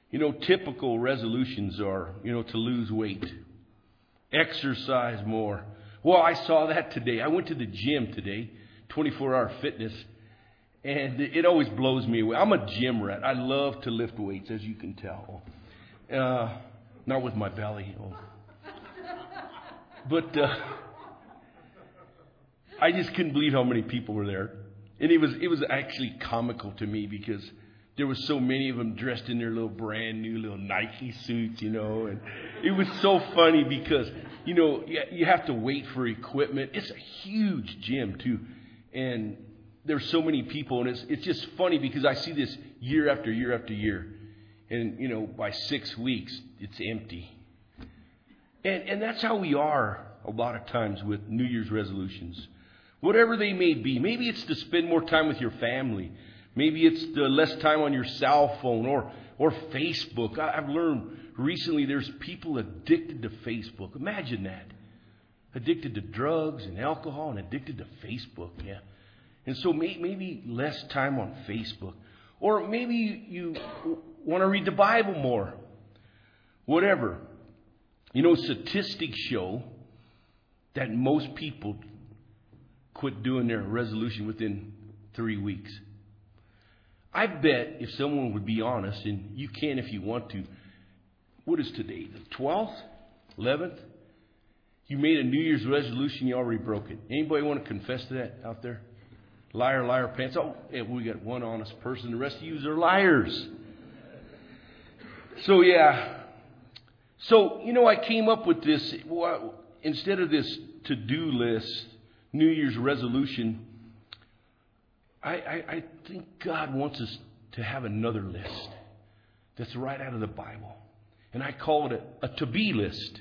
Typical resolutions are, to lose weight, exercise more. Well, I saw that today. I went to the gym today, 24-hour fitness, and it always blows me away. I'm a gym rat. I love to lift weights, as you can tell. Not with my belly. But I just couldn't believe how many people were there. And it was actually comical to me because there was so many of them dressed in their little brand new little Nike suits, and it was so funny because, you have to wait for equipment. It's a huge gym too. And there's so many people, and it's just funny because I see this year after year after year. And, by 6 weeks, it's empty. And that's how we are a lot of times with New Year's resolutions. Whatever they may be. Maybe it's to spend more time with your family. Maybe it's the less time on your cell phone or Facebook. I've learned recently there's people addicted to Facebook. Imagine that. Addicted to drugs and alcohol and addicted to Facebook. Yeah. And so maybe less time on Facebook. Or maybe you want to read the Bible more. Whatever. Statistics show that most people quit doing their resolution within 3 weeks. I bet if someone would be honest, and you can if you want to, what is today? The 12th? 11th? You made a New Year's resolution, you already broke it. Anybody want to confess to that out there? Liar, liar, pants. Oh, yeah, we got one honest person. The rest of you are liars. So, yeah. So, I came up with this. Instead of this to-do list, New Year's resolution, I think God wants us to have another list that's right out of the Bible. And I call it a to-be list.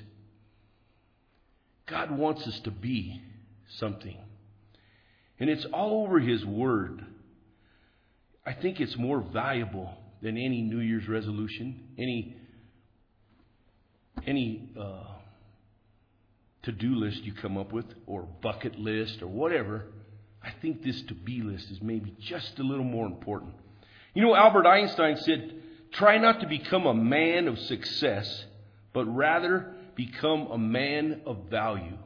God wants us to be something. And it's all over His Word. I think it's more valuable than any New Year's resolution, any to-do list you come up with, or bucket list, or whatever. I think this to-be list is maybe just a little more important. Albert Einstein said, try not to become a man of success, but rather become a man of value.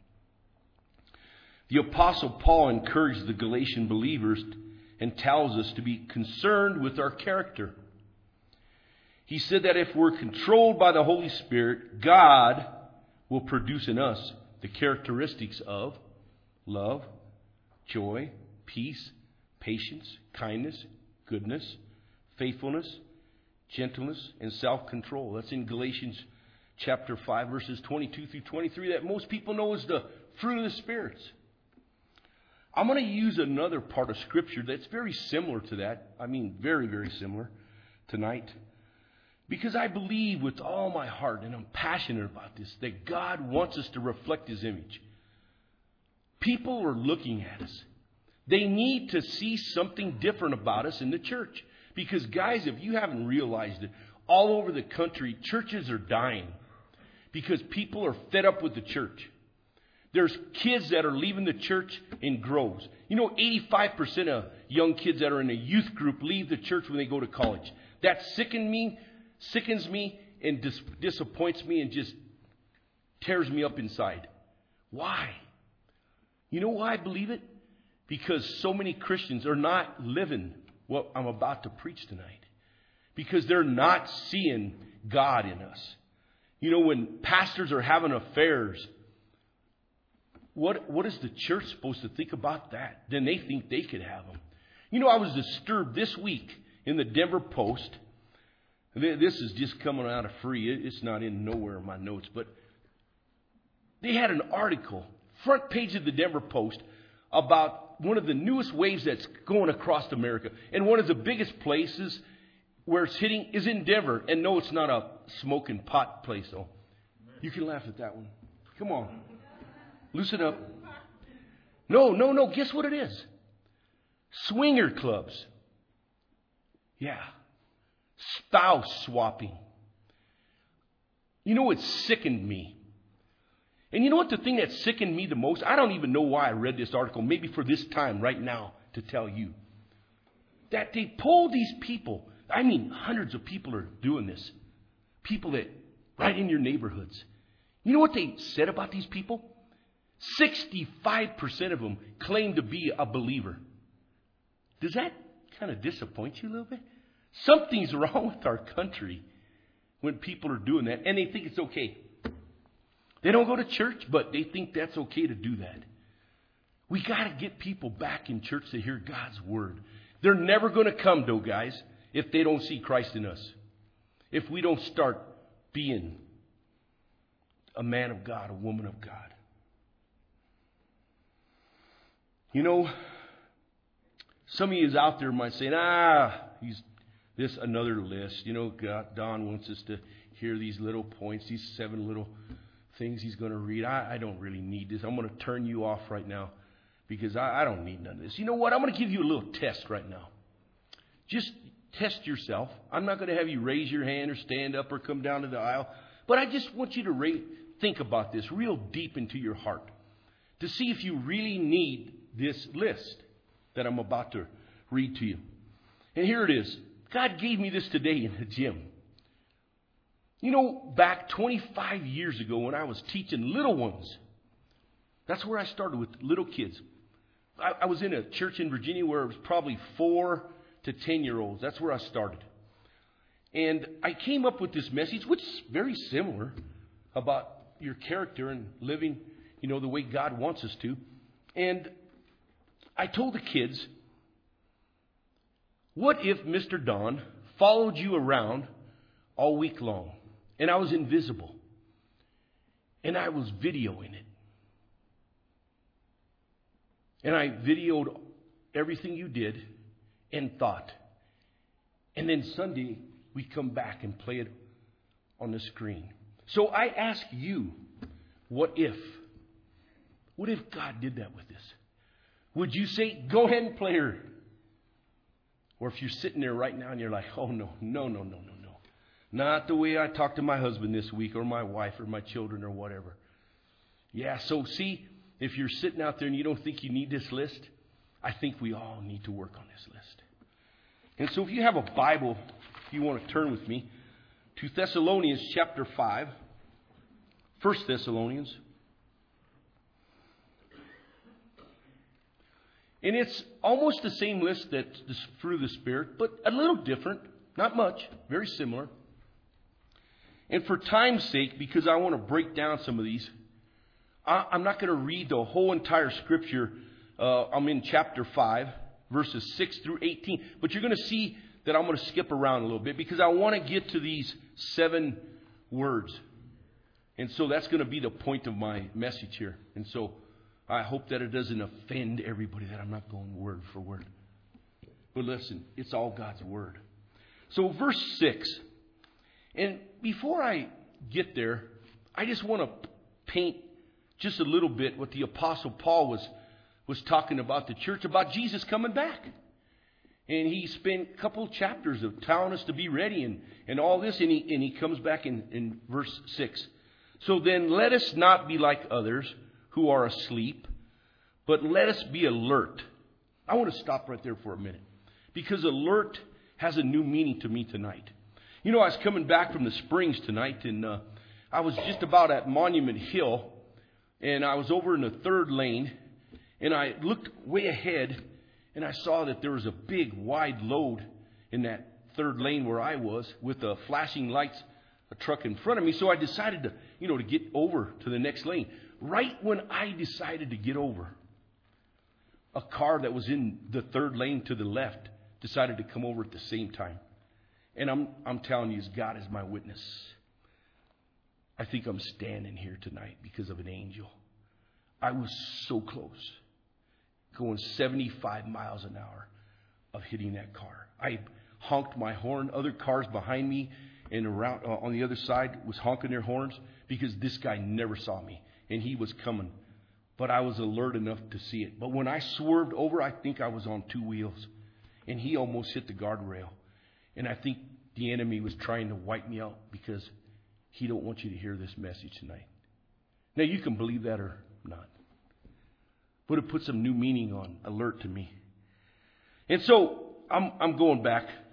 The Apostle Paul encouraged the Galatian believers and tells us to be concerned with our character. He said that if we're controlled by the Holy Spirit, God will produce in us the characteristics of love, joy, peace, patience, kindness, goodness, faithfulness, gentleness, and self-control. That's in Galatians chapter 5, verses 22 through 23, that most people know as the fruit of the spirits. I'm going to use another part of Scripture that's very similar to that. I mean, very, very similar tonight. Because I believe with all my heart, and I'm passionate about this, that God wants us to reflect His image. People are looking at us. They need to see something different about us in the church. Because, guys, if you haven't realized it, all over the country, churches are dying. Because people are fed up with the church. There's kids that are leaving the church in groves. 85% of young kids that are in a youth group leave the church when they go to college. That sickens me and disappoints me and just tears me up inside. Why? You know why I believe it? Because so many Christians are not living what I'm about to preach tonight. Because they're not seeing God in us. When pastors are having affairs, what is the church supposed to think about that? Then they think they could have them. I was disturbed this week in the Denver Post. This is just coming out of free. It's not in nowhere in my notes. But they had an article, front page of the Denver Post, about one of the newest waves that's going across America. And one of the biggest places where it's hitting is in Denver. And no, it's not a smoking pot place, though. You can laugh at that one. Come on. Loosen up. No. Guess what it is? Swinger clubs. Yeah. Spouse swapping. It sickened me. And you know what the thing that sickened me the most? I don't even know why I read this article. Maybe for this time right now to tell you. That they pull these people. I mean, hundreds of people are doing this. People that, right in your neighborhoods. You know what they said about these people? 65% of them claim to be a believer. Does that kind of disappoint you a little bit? Something's wrong with our country when people are doing that, and they think it's okay. They don't go to church, but they think that's okay to do that. We got to get people back in church to hear God's word. They're never going to come, though, guys, if they don't see Christ in us. If we don't start being a man of God, a woman of God. You know, some of you is out there might say, he's this another list. You know, God, Don wants us to hear these little points, these 7 little things he's going to read. I don't really need this. I'm going to turn you off right now because I don't need none of this. You know what? I'm going to give you a little test right now. Just test yourself. I'm not going to have you raise your hand or stand up or come down to the aisle. But I just want you to think about this real deep into your heart to see if you really need this list that I'm about to read to you. And here it is. God gave me this today in the gym. You know, back 25 years ago when I was teaching little ones, that's where I started with little kids. I was in a church in Virginia where it was probably 4 to 10-year-olds. That's where I started. And I came up with this message, which is very similar about your character and living, you know, the way God wants us to. And I told the kids, what if Mr. Don followed you around all week long and I was invisible and I was videoing it? And I videoed everything you did and thought. And then Sunday, we come back and play it on the screen. So I ask you, what if? What if God did that with this? Would you say, go ahead and play her? Or if you're sitting there right now and you're like, oh, no. Not the way I talked to my husband this week or my wife or my children or whatever. Yeah, so see, if you're sitting out there and you don't think you need this list, I think we all need to work on this list. And so if you have a Bible, if you want to turn with me to Thessalonians chapter 5, 1 Thessalonians. And it's almost the same list that's through the Spirit, but a little different. Not much. Very similar. And for time's sake, because I want to break down some of these, I'm not going to read the whole entire Scripture. I'm in chapter 5, verses 6 through 18. But you're going to see that I'm going to skip around a little bit because I want to get to these 7 words. And so that's going to be the point of my message here. And so I hope that it doesn't offend everybody that I'm not going word for word. But listen, it's all God's word. So verse 6. And before I get there, I just want to paint just a little bit what the Apostle Paul was talking about the church, about Jesus coming back. And he spent a couple of chapters of telling us to be ready and all this. And he comes back in verse 6. So then let us not be like others who are asleep, but let us be alert. I want to stop right there for a minute because alert has a new meaning to me tonight. You know, I was coming back from the Springs tonight, and I was just about at Monument Hill, and I was over in the 3rd lane, and I looked way ahead, and I saw that there was a big, wide load in that 3rd lane where I was with the flashing lights, a truck in front of me. So I decided to get over to the next lane. Right when I decided to get over, a car that was in the 3rd lane to the left decided to come over at the same time. And I'm telling you, God is my witness. I think I'm standing here tonight because of an angel. I was so close, going 75 miles an hour of hitting that car. I honked my horn. Other cars behind me and around on the other side was honking their horns because this guy never saw me. And he was coming. But I was alert enough to see it. But when I swerved over, I think I was on 2 wheels. And he almost hit the guardrail. And I think the enemy was trying to wipe me out because he don't want you to hear this message tonight. Now, you can believe that or not. But it put some new meaning on alert to me. And so I'm going back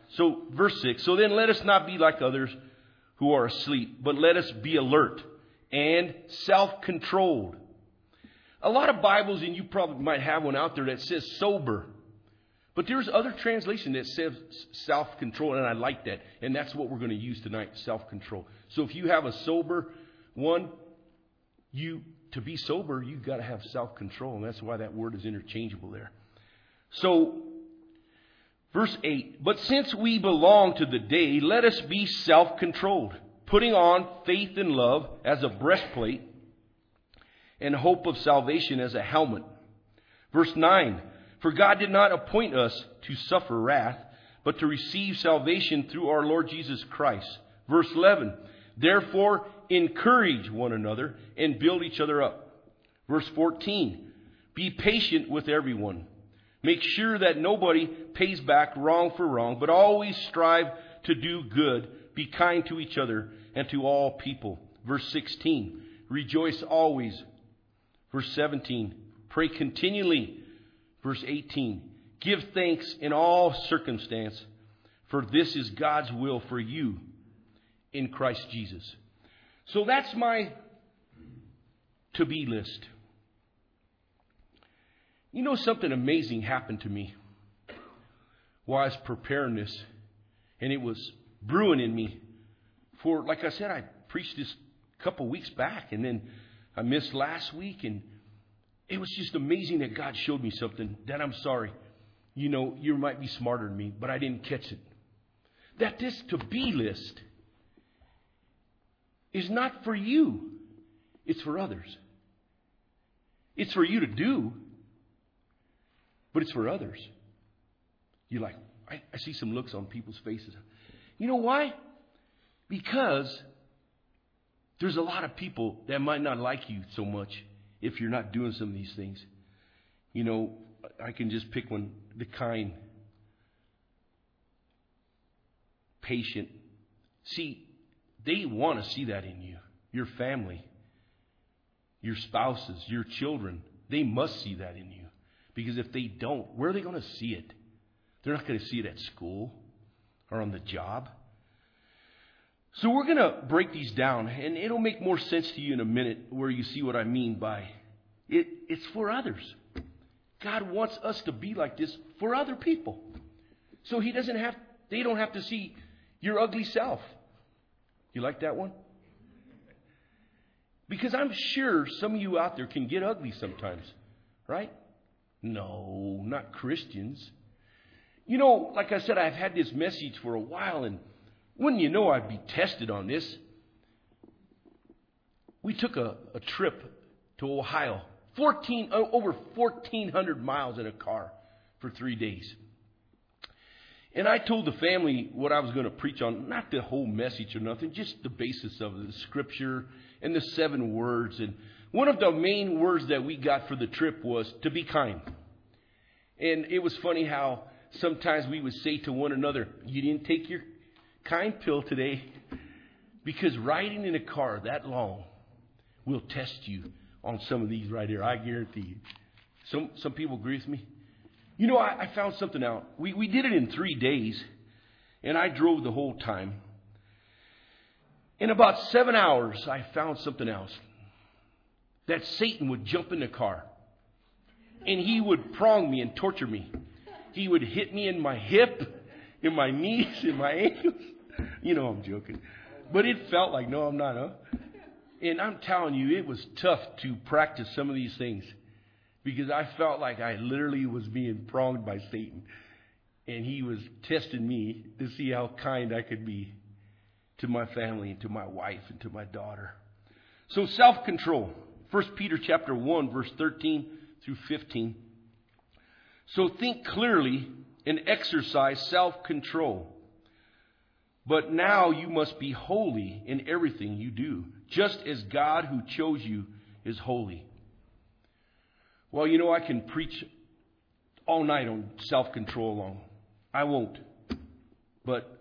So, verse 6, so then let us not be like others who are asleep, but let us be alert and self-controlled. A lot of Bibles, and you probably might have one out there that says sober. But there's other translation that says self-control, and I like that. And that's what we're going to use tonight, self-control. So if you have a sober one, to be sober, you've got to have self-control. And that's why that word is interchangeable there. So, verse 8, but since we belong to the day, let us be self-controlled, putting on faith and love as a breastplate and hope of salvation as a helmet. Verse 9, for God did not appoint us to suffer wrath, but to receive salvation through our Lord Jesus Christ. Verse 11, therefore encourage one another and build each other up. Verse 14, be patient with everyone. Make sure that nobody pays back wrong for wrong, but always strive to do good. Be kind to each other and to all people. Verse 16, rejoice always. Verse 17, pray continually. Verse 18, give thanks in all circumstance, for this is God's will for you in Christ Jesus. So that's my to-be list. You know, something amazing happened to me while I was preparing this, and it was brewing in me. For, like I said, I preached this a couple weeks back, and then I missed last week, and it was just amazing that God showed me something that I'm sorry. You know, you might be smarter than me, but I didn't catch it. That this to-be list is not for you. It's for others. It's for you to do, but it's for others. You're like, I see some looks on people's faces. You know why? Because there's a lot of people that might not like you so much if you're not doing some of these things. You know, I can just pick one, the kind, patient. See, they want to see that in you. Your family, your spouses, your children, they must see that in you. Because if they don't, where are they going to see it? They're not going to see it at school or on the job. So we're going to break these down, and it'll make more sense to you in a minute where you see what I mean by it. It's for others. God wants us to be like this for other people. So they don't have to see your ugly self. You like that one? Because I'm sure some of you out there can get ugly sometimes, right? No, not Christians. You know, like I said, I've had this message for a while, and wouldn't you know I'd be tested on this? We took a trip to Ohio, over 1,400 miles in a car for 3 days. And I told the family what I was going to preach on, not the whole message or nothing, just the basis of it, the scripture and the 7 words. And one of the main words that we got for the trip was to be kind. And it was funny how sometimes we would say to one another, you didn't take your kind pill today, because riding in a car that long will test you on some of these right here. I guarantee you. Some people agree with me. You know, I found something out. We did it in 3 days, and I drove the whole time. In about 7 hours, I found something else. That Satan would jump in the car, and he would prong me and torture me. He would hit me in my hip, in my knees, in my ankles. You know I'm joking. But it felt like, no, I'm not, huh? And I'm telling you, it was tough to practice some of these things. Because I felt like I literally was being pronged by Satan. And he was testing me to see how kind I could be to my family and to my wife and to my daughter. So self-control. 1 Peter chapter 1, verse 13 through 15. So think clearly and exercise self-control. But now you must be holy in everything you do, just as God who chose you is holy. Well, you know, I can preach all night on self-control alone. I won't. But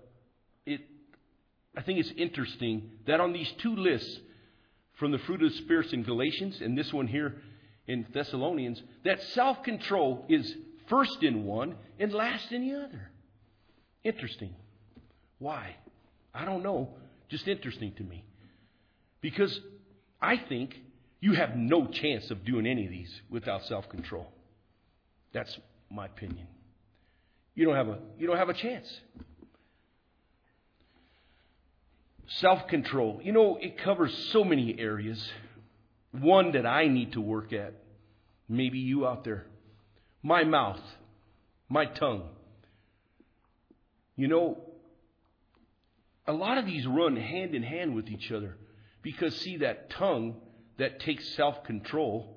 I think it's interesting that on these 2 lists from the fruit of the Spirit in Galatians and this one here in Thessalonians, that self-control is first in one and last in the other. Interesting. Why? I don't know. Just interesting to me. Because I think you have no chance of doing any of these without self-control. That's my opinion. You don't have a chance. Self-control. It covers so many areas. One that I need to work at. Maybe you out there. My mouth. My tongue. A lot of these run hand in hand with each other. Because, see, that tongue that takes self-control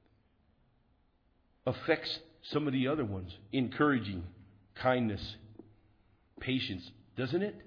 affects some of the other ones. Encouraging, kindness, patience. Doesn't it?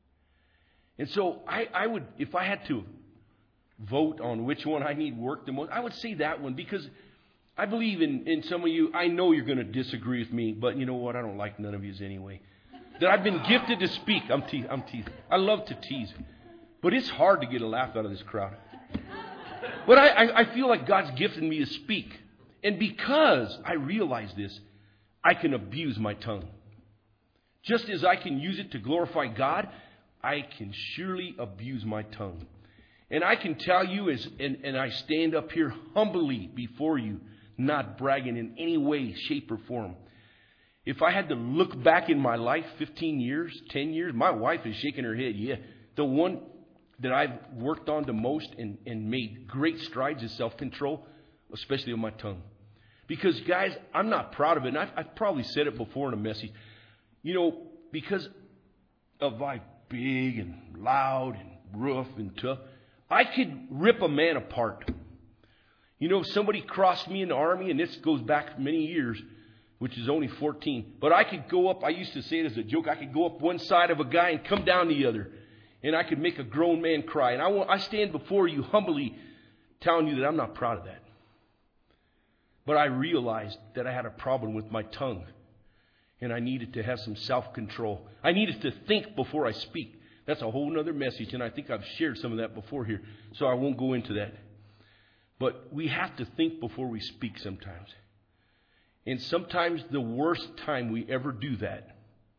And so I would, if I had to vote on which one I need work the most, I would say that one. Because I believe in some of you, I know you're going to disagree with me. But you know what? I don't like none of yous anyway. That I've been gifted to speak. I'm teasing. I love to tease. But it's hard to get a laugh out of this crowd. But I feel like God's gifted me to speak. And because I realize this, I can abuse my tongue. Just as I can use it to glorify God, I can surely abuse my tongue. And I can tell you, and I stand up here humbly before you, not bragging in any way, shape, or form. If I had to look back in my life, 15 years, 10 years, my wife is shaking her head. Yeah, the one that I've worked on the most and made great strides is self-control, especially on my tongue. Because, guys, I'm not proud of it. And I've probably said it before in a message. Because of my big and loud and rough and tough, I could rip a man apart. If somebody crossed me in the army, and this goes back many years, which is only 14. But I could go up, I used to say it as a joke, I could go up one side of a guy and come down the other. And I could make a grown man cry. And I stand before you humbly telling you that I'm not proud of that. But I realized that I had a problem with my tongue. And I needed to have some self-control. I needed to think before I speak. That's a whole other message. And I think I've shared some of that before here. So I won't go into that. But we have to think before we speak sometimes. And sometimes the worst time we ever do that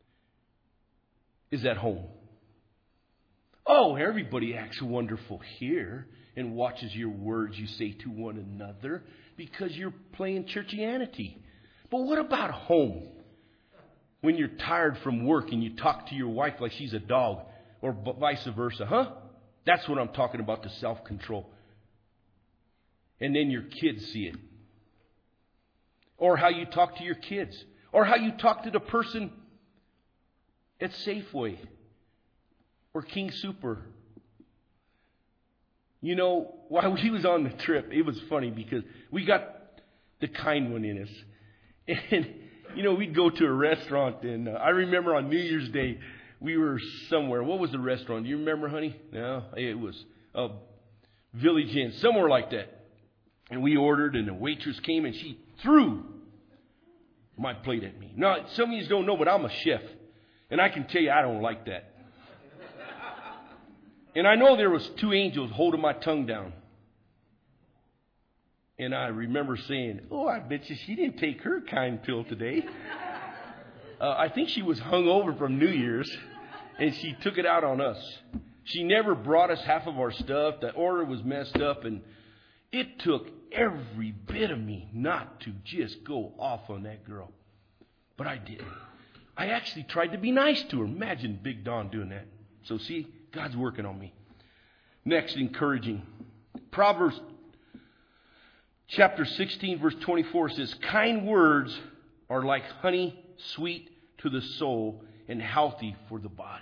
is at home. Oh, everybody acts wonderful here and watches your words you say to one another because you're playing churchianity. But what about home? When you're tired from work and you talk to your wife like she's a dog or vice versa, huh? That's what I'm talking about, the self-control. And then your kids see it. Or how you talk to your kids. Or how you talk to the person at Safeway. Or King Super. While we was on the trip, it was funny because we got the kind one in us. And, we'd go to a restaurant. And I remember on New Year's Day, we were somewhere. What was the restaurant? Do you remember, honey? No, it was a Village Inn, somewhere like that. And we ordered, and the waitress came, and she threw my plate at me. Now, some of you don't know, but I'm a chef. And I can tell you I don't like that. And I know there was two angels holding my tongue down. And I remember saying, I bet you she didn't take her kind pill today. I think she was hungover from New Year's, and she took it out on us. She never brought us half of our stuff. The order was messed up, and it took every bit of me not to just go off on that girl. But I did. I actually tried to be nice to her. Imagine Big Don doing that. So see, God's working on me. Next, encouraging. Proverbs chapter 16, verse 24 says, kind words are like honey, sweet to the soul and healthy for the body.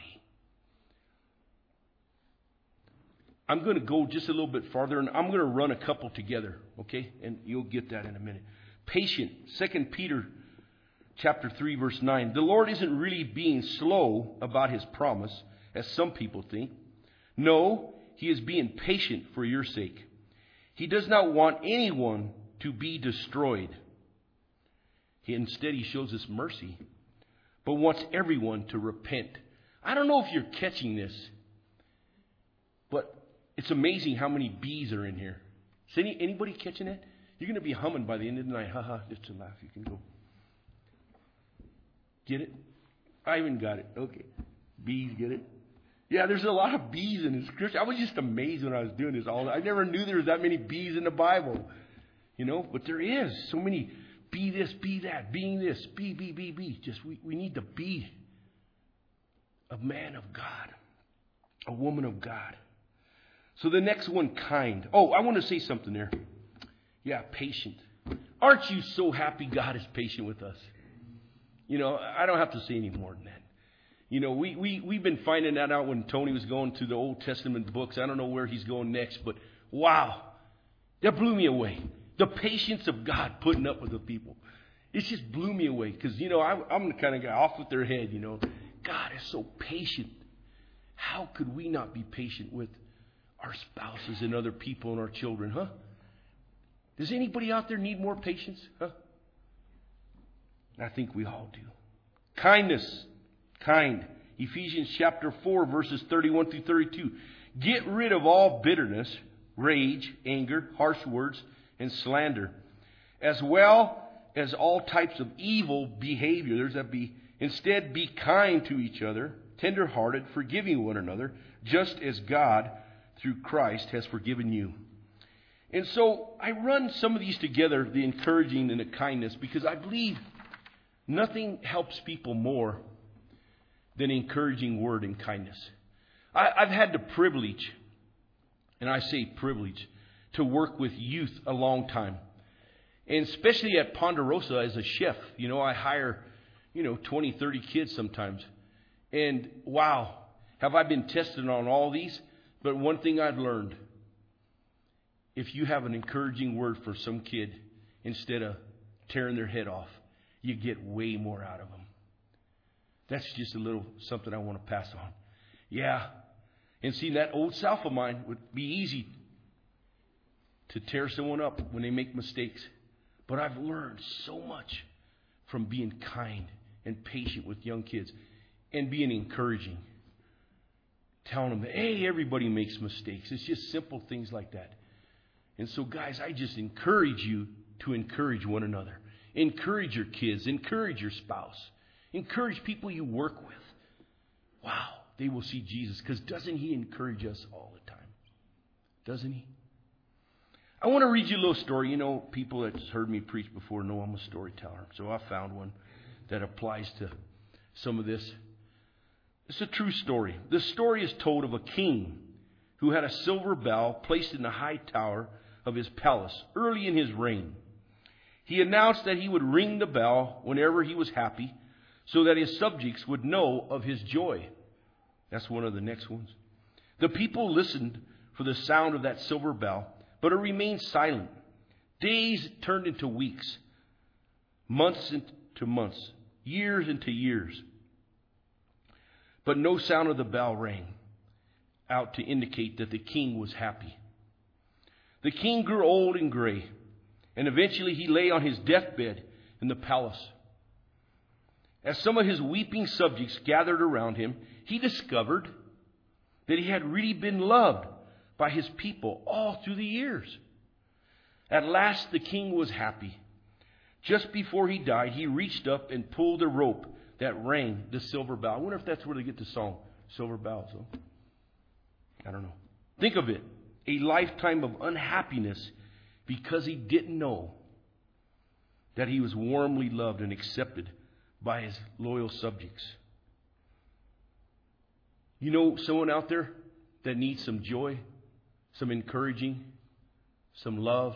I'm going to go just a little bit farther, and I'm going to run a couple together, okay? And you'll get that in a minute. Patient, 2 Peter chapter 3, verse 9. The Lord isn't really being slow about His promise, as some people think. No, He is being patient for your sake. He does not want anyone to be destroyed. Instead, He shows us mercy, but wants everyone to repent. I don't know if you're catching this, but it's amazing how many bees are in here. Is anybody catching that? You're going to be humming by the end of the night. Ha ha, just a laugh. You can go. Get it? I even got it. Okay. Bees, get it? Yeah, there's a lot of bees in the scripture. I was just amazed when I was doing this. I never knew there was that many bees in the Bible. But there is so many. Be this, be that, being this, be. Just we need to be a man of God, a woman of God. So the next one, kind. Oh, I want to say something there. Yeah, patient. Aren't you so happy God is patient with us? I don't have to say any more than that. We've been finding that out when Tony was going to the Old Testament books. I don't know where he's going next, but wow, that blew me away. The patience of God putting up with the people. It just blew me away because, I'm the kind of guy off with their head, God is so patient. How could we not be patient with our spouses and other people and our children, huh? Does anybody out there need more patience, huh? I think we all do. Kindness. Kind. Ephesians chapter 4, verses 31 through 32. Get rid of all bitterness, rage, anger, harsh words, and slander, as well as all types of evil behavior. There's that be. Instead, be kind to each other, tender-hearted, forgiving one another, just as God, through Christ, has forgiven you. And so I run some of these together, the encouraging and the kindness, because I believe nothing helps people more than encouraging word and kindness. I've had the privilege, and I say privilege, to work with youth a long time. And especially at Ponderosa as a chef. I hire, 20, 30 kids sometimes. And wow, have I been tested on all these? But one thing I've learned, if you have an encouraging word for some kid, instead of tearing their head off, you get way more out of them. That's just a little something I want to pass on. Yeah. And see, that old self of mine would be easy to tear someone up when they make mistakes. But I've learned so much from being kind and patient with young kids and being encouraging. Telling them, hey, everybody makes mistakes. It's just simple things like that. And so, guys, I just encourage you to encourage one another. Encourage your kids. Encourage your spouse. Encourage people you work with. Wow, they will see Jesus. Because doesn't He encourage us all the time? Doesn't He? I want to read you a little story. People that's heard me preach before know I'm a storyteller. So I found one that applies to some of this. It's a true story. The story is told of a king who had a silver bell placed in the high tower of his palace early in his reign. He announced that he would ring the bell whenever he was happy, so that his subjects would know of his joy. That's one of the next ones. The people listened for the sound of that silver bell, but it remained silent. Days turned into weeks, months into months, years into years. But no sound of the bell rang out to indicate that the king was happy. The king grew old and gray, and eventually he lay on his deathbed in the palace. As some of his weeping subjects gathered around him, he discovered that he had really been loved by his people all through the years. At last, the king was happy. Just before he died, he reached up and pulled a rope that rang the silver bell. I wonder if that's where they get the song, Silver Bells. Huh? I don't know. Think of it. A lifetime of unhappiness because he didn't know that he was warmly loved and accepted by his loyal subjects. Someone out there that needs some joy, some encouraging, some love?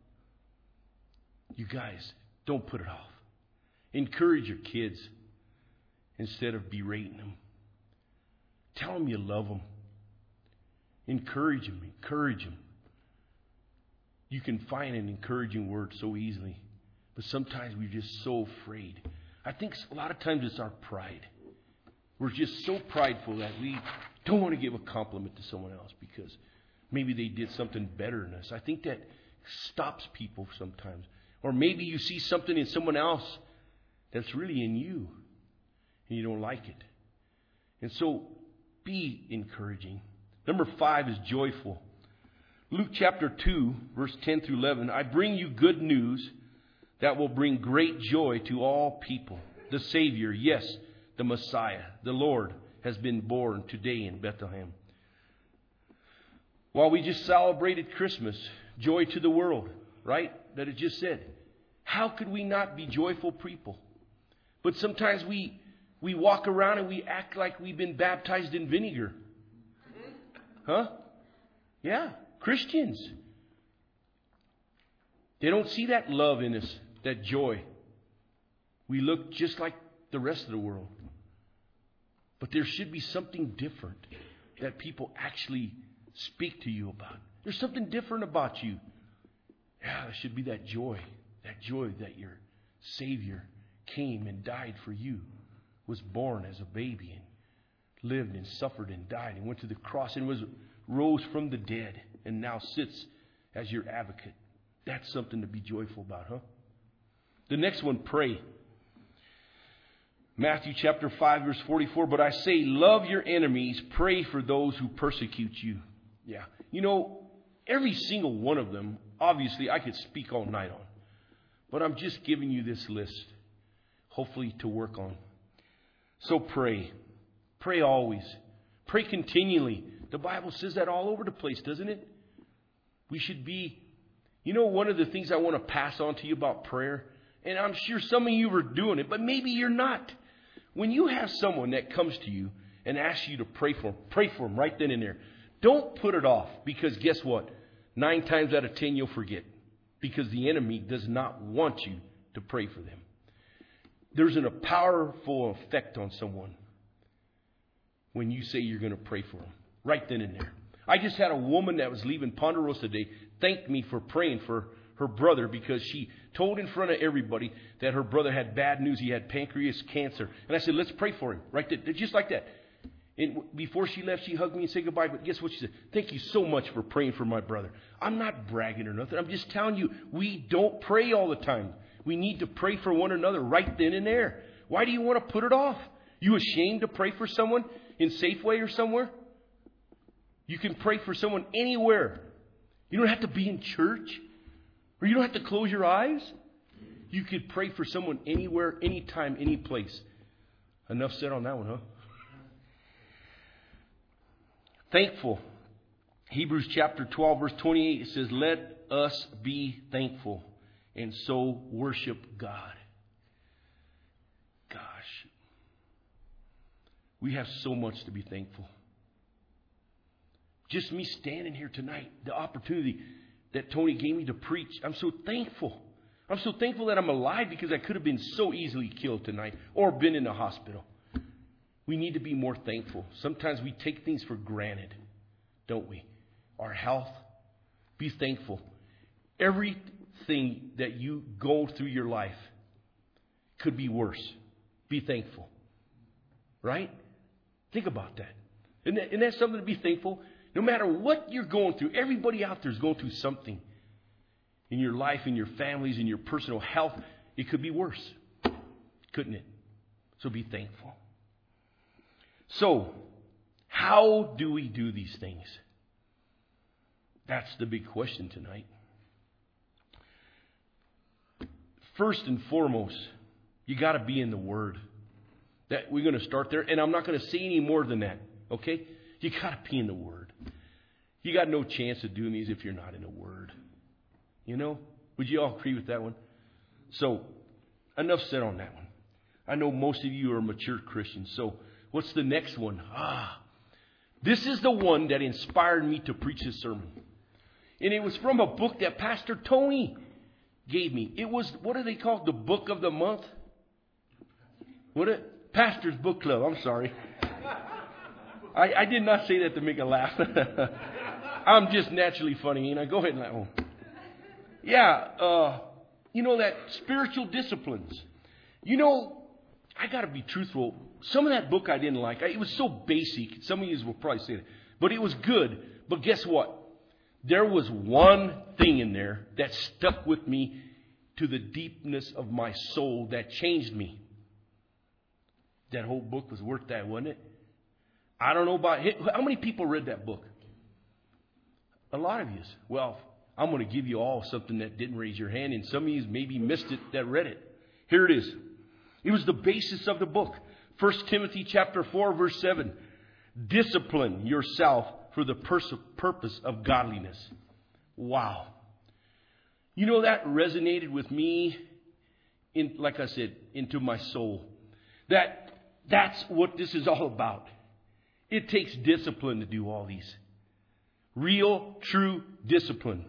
You guys, don't put it off. Encourage your kids instead of berating them. Tell them you love them. Encourage them. Encourage them. You can find an encouraging word so easily, but sometimes we're just so afraid. I think a lot of times it's our pride. We're just so prideful that we don't want to give a compliment to someone else because maybe they did something better than us. I think that stops people sometimes. Or maybe you see something in someone else that's really in you and you don't like it. And so be encouraging. Number 5 is joyful. Luke chapter 2, verse 10 through 11. I bring you good news that will bring great joy to all people. The Savior, yes, the the Messiah, the Lord, has been born today in Bethlehem. While we just celebrated Christmas, joy to the world, right? That it just said. How could we not be joyful people? But sometimes we walk around and we act like we've been baptized in vinegar. Huh? Yeah, Christians. They don't see that love in us, that joy. We look just like the rest of the world. But there should be something different that people actually speak to you about. There's something different about you. Yeah, there should be that joy that your Savior came and died for you, was born as a baby and lived and suffered and died and went to the cross and rose from the dead and now sits as your advocate. That's something to be joyful about, huh? The next one, pray. Matthew chapter 5, verse 44, but I say, love your enemies, pray for those who persecute you. Yeah. You know, every single one of them, obviously, I could speak all night on. But I'm just giving you this list, hopefully to work on. So pray. Pray always. Pray continually. The Bible says that all over the place, doesn't it? We should be, you know, one of the things I want to pass on to you about prayer, and I'm sure some of you are doing it, but maybe you're not. When you have someone that comes to you and asks you to pray for them right then and there. Don't put it off, because guess what? 9 times out of 10 you'll forget, because the enemy does not want you to pray for them. There's a powerful effect on someone when you say you're going to pray for them right then and there. I just had a woman that was leaving Ponderosa today thank me for praying for her brother, because she told in front of everybody that her brother had bad news. He had pancreas cancer. And I said, let's pray for him. Right there, just like that. And before she left, she hugged me and said goodbye. But guess what she said? Thank you so much for praying for my brother. I'm not bragging or nothing. I'm just telling you, we don't pray all the time. We need to pray for one another right then and there. Why do you want to put it off? You ashamed to pray for someone in Safeway or somewhere? You can pray for someone anywhere. You don't have to be in church. Or you don't have to close your eyes. You could pray for someone anywhere, anytime, any place. Enough said on that one, huh? Thankful. Hebrews chapter 12, verse 28, it says, let us be thankful and so worship God. Gosh. We have so much to be thankful. Just me standing here tonight, the opportunity that Tony gave me to preach, I'm so thankful. I'm so thankful that I'm alive, because I could have been so easily killed tonight or been in the hospital. We need to be more thankful. Sometimes we take things for granted, don't we? Our health. Be thankful. Everything that you go through your life could be worse. Be thankful. Right? Think about that. Isn't that something to be thankful? No matter what you're going through, everybody out there is going through something in your life, in your families, in your personal health. It could be worse, couldn't it? So be thankful. So, how do we do these things? That's the big question tonight. First and foremost, you got to be in the Word. That we're going to start there, and I'm not going to say any more than that. Okay? You got to be in the Word. You got no chance of doing these if you're not in the Word. You know? Would you all agree with that one? So, enough said on that one. I know most of you are mature Christians. So, what's the next one? This is the one that inspired me to preach this sermon. And it was from a book that Pastor Tony gave me. It was, what do they call it? The book of the month? Pastor's Book Club. I'm sorry. I did not say that to make a laugh. I'm just naturally funny. You know, go ahead and laugh. Yeah, you know, that spiritual disciplines. You know, I got to be truthful. Some of that book I didn't like. It was so basic. Some of you will probably say that. But it was good. But guess what? There was one thing in there that stuck with me to the deepness of my soul that changed me. That whole book was worth that, wasn't it? I don't know about how many people read that book? A lot of you. Well, I'm going to give you all something that didn't raise your hand, and some of you maybe missed it that read it. Here it is. It was the basis of the book. 1 Timothy chapter 4, verse 7. Discipline yourself for the purpose of godliness. Wow. You know, that resonated with me, like I said, into my soul. That's what this is all about. It takes discipline to do all these. Real, true discipline.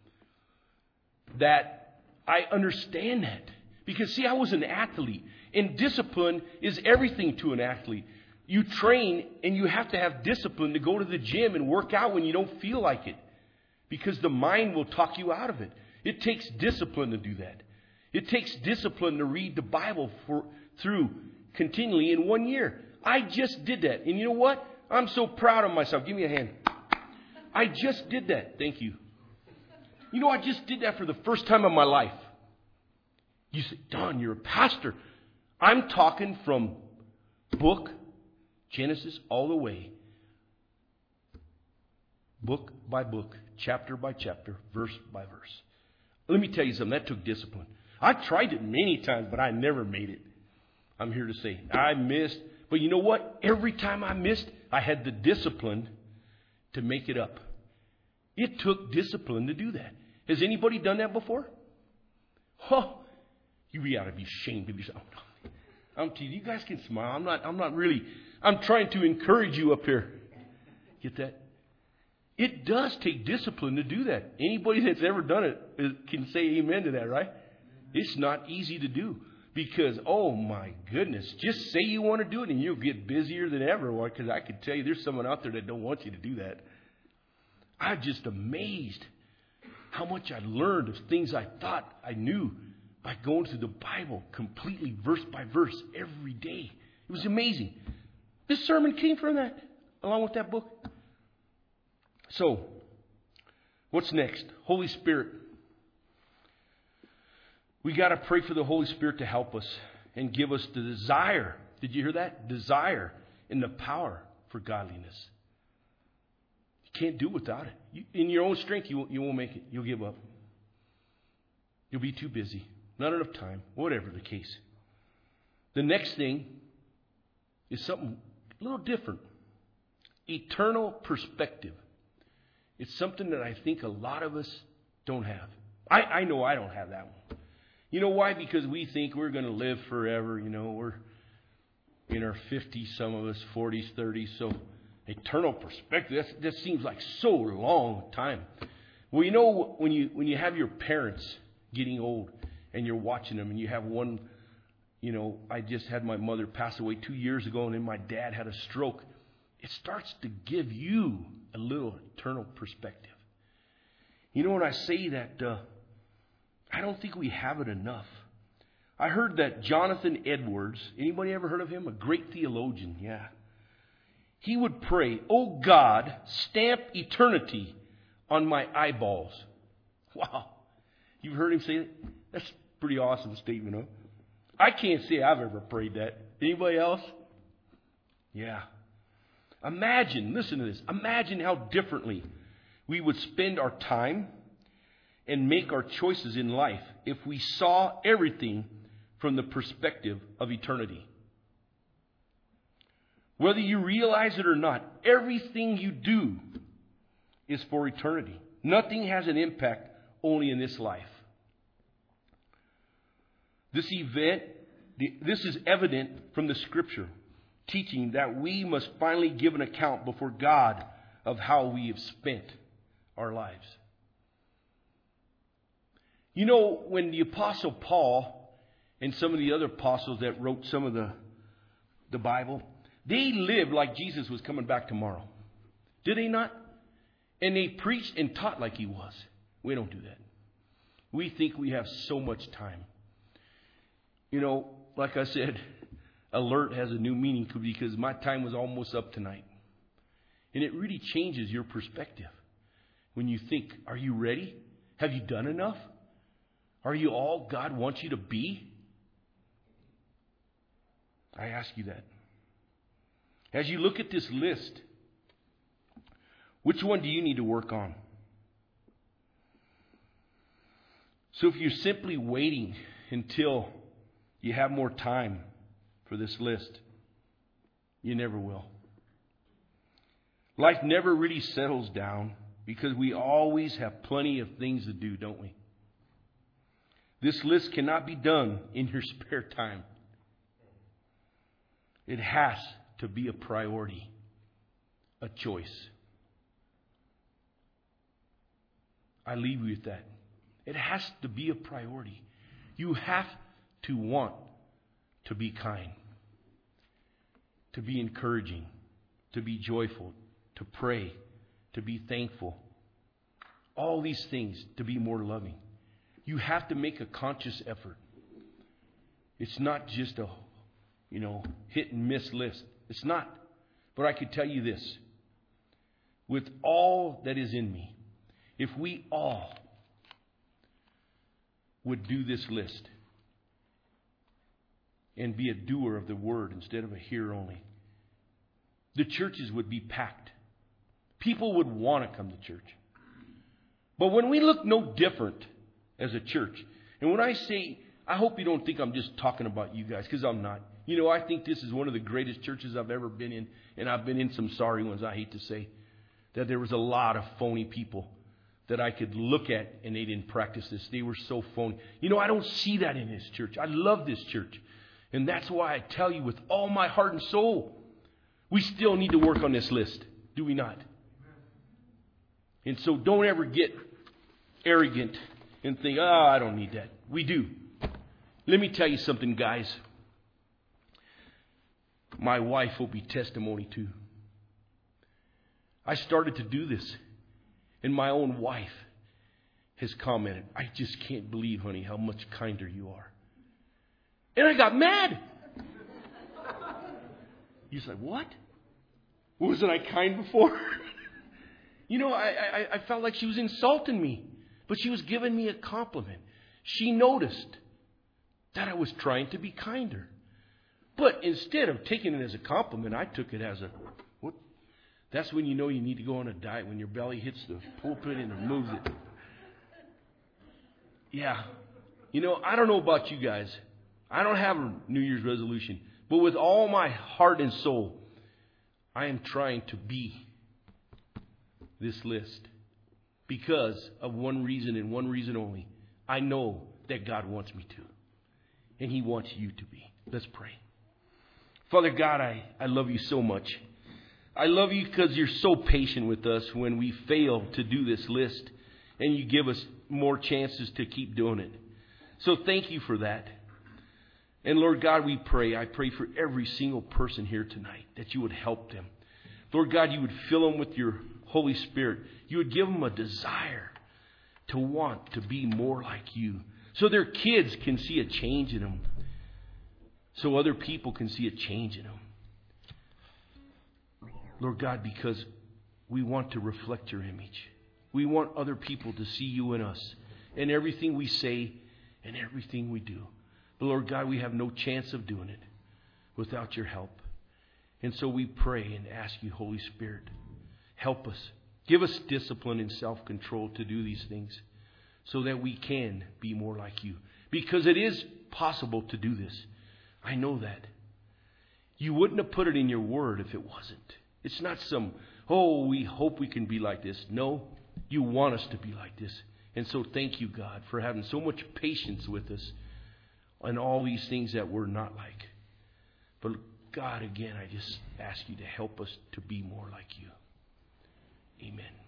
That I understand that. Because, see, I was an athlete. And discipline is everything to an athlete. You train and you have to have discipline to go to the gym and work out when you don't feel like it. Because the mind will talk you out of it. It takes discipline to do that. It takes discipline to read the Bible through continually in 1 year. I just did that. And you know what? I'm so proud of myself. Give me a hand. I just did that. Thank you. You know, I just did that for the first time in my life. You say, Don, you're a pastor. I'm talking from book, Genesis, all the way. Book by book, chapter by chapter, verse by verse. Let me tell you something. That took discipline. I tried it many times, but I never made it. I'm here to say I missed. But you know what? Every time I missed, I had the discipline to make it up. It took discipline to do that. Has anybody done that before? Oh, you ought to be ashamed of yourself. I'm teasing. You guys can smile. I'm not really. I'm trying to encourage you up here. Get that? It does take discipline to do that. Anybody that's ever done it can say amen to that, right? It's not easy to do. Because, oh my goodness, just say you want to do it and you'll get busier than ever. Because I can tell you there's someone out there that don't want you to do that. I'm just amazed how much I learned of things I thought I knew by going through the Bible completely verse by verse every day. It was amazing. This sermon came from that, along with that book. So, what's next? Holy Spirit. We got to pray for the Holy Spirit to help us and give us the desire. Did you hear that? Desire and the power for godliness. You can't do it without it. In your own strength, you won't make it. You'll give up. You'll be too busy. Not enough time. Whatever the case. The next thing is something a little different. Eternal perspective. It's something that I think a lot of us don't have. I know I don't have that one. You know why? Because we think we're going to live forever. You know, we're in our 50s, some of us 40s, 30s. So eternal perspective, that seems like so long time. Well, you know, when you have your parents getting old and you're watching them and you have one, you know, I just had my mother pass away 2 years ago and then my dad had a stroke. It starts to give you a little eternal perspective. You know, when I say that, I don't think we have it enough. I heard that Jonathan Edwards, anybody ever heard of him? A great theologian, yeah. He would pray, "Oh God, stamp eternity on my eyeballs." Wow. You've heard him say that? That's a pretty awesome statement, huh? I can't say I've ever prayed that. Anybody else? Yeah. Imagine, listen to this. Imagine how differently we would spend our time and make our choices in life if we saw everything from the perspective of eternity. Whether you realize it or not, everything you do is for eternity. Nothing has an impact only in this life. This is evident from the Scripture, teaching that we must finally give an account before God of how we have spent our lives. You know, when the Apostle Paul and some of the other apostles that wrote some of the Bible, they lived like Jesus was coming back tomorrow. Did they not? And they preached and taught like he was. We don't do that. We think we have so much time. You know, like I said, alert has a new meaning because my time was almost up tonight. And it really changes your perspective. When you think, are you ready? Have you done enough? Are you all God wants you to be? I ask you that. As you look at this list, which one do you need to work on? So if you're simply waiting until you have more time for this list, You never will. Life never really settles down because we always have plenty of things to do, don't we? This list cannot be done in your spare time. It has to be a priority, a choice. I leave you with that. It has to be a priority. You have to want to be kind, to be encouraging, to be joyful, to pray, to be thankful. All these things, to be more loving. You have to make a conscious effort. It's not just a, hit and miss list. It's not. But I could tell you this. With all that is in me, if we all would do this list and be a doer of the word instead of a hearer only, the churches would be packed. People would want to come to church. But when we look no different as a church, and when I say, I hope you don't think I'm just talking about you guys, because I'm not. I think this is one of the greatest churches I've ever been in, and I've been in some sorry ones, I hate to say, that there was a lot of phony people that I could look at and they didn't practice this. They were so phony. I don't see that in this church. I love this church. And that's why I tell you with all my heart and soul, we still need to work on this list. Do we not? And so don't ever get arrogant and think, I don't need that. We do. Let me tell you something, guys. My wife will be testimony too. I started to do this. And my own wife has commented, I just can't believe, honey, how much kinder you are. And I got mad. You say, what? Wasn't I kind before? I felt like she was insulting me. But she was giving me a compliment. She noticed that I was trying to be kinder. But instead of taking it as a compliment, I took it as a, what? That's when you know you need to go on a diet, when your belly hits the pulpit and it moves it. Yeah. I don't know about you guys. I don't have a New Year's resolution. But with all my heart and soul, I am trying to be this list. Because of one reason and one reason only. I know that God wants me to. And He wants you to be. Let's pray. Father God, I love you so much. I love you because you're so patient with us when we fail to do this list. And you give us more chances to keep doing it. So thank you for that. And Lord God, we pray. I pray for every single person here tonight that you would help them. Lord God, you would fill them with your Holy Spirit. You would give them a desire to want to be more like you. So their kids can see a change in them. So other people can see a change in them. Lord God, because we want to reflect your image. We want other people to see you in us. In everything we say and everything we do. But Lord God, we have no chance of doing it without your help. And so we pray and ask you, Holy Spirit, help us. Give us discipline and self-control to do these things so that we can be more like you. Because it is possible to do this. I know that. You wouldn't have put it in your word if it wasn't. It's not some, we hope we can be like this. No, you want us to be like this. And so thank you, God, for having so much patience with us on all these things that we're not like. But God, again, I just ask you to help us to be more like you. Amen.